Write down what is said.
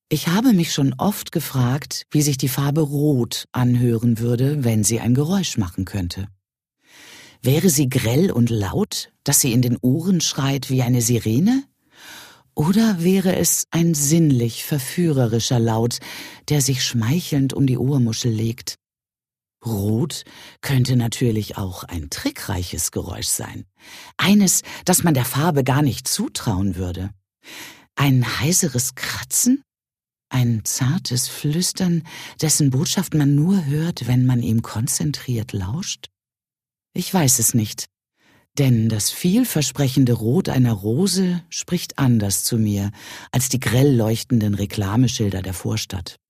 Ich habe mich schon oft gefragt, wie sich die Farbe Rot anhören würde, wenn sie ein Geräusch machen könnte. Wäre sie grell und laut, dass sie in den Ohren schreit wie eine Sirene? Oder wäre es ein sinnlich verführerischer Laut, der sich schmeichelnd um die Ohrmuschel legt? Rot könnte natürlich auch ein trickreiches Geräusch sein. Eines, das man der Farbe gar nicht zutrauen würde. Ein heiseres Kratzen? Ein zartes Flüstern, dessen Botschaft man nur hört, wenn man ihm konzentriert lauscht? Ich weiß es nicht, denn das vielversprechende Rot einer Rose spricht anders zu mir als die grell leuchtenden Reklameschilder der Vorstadt.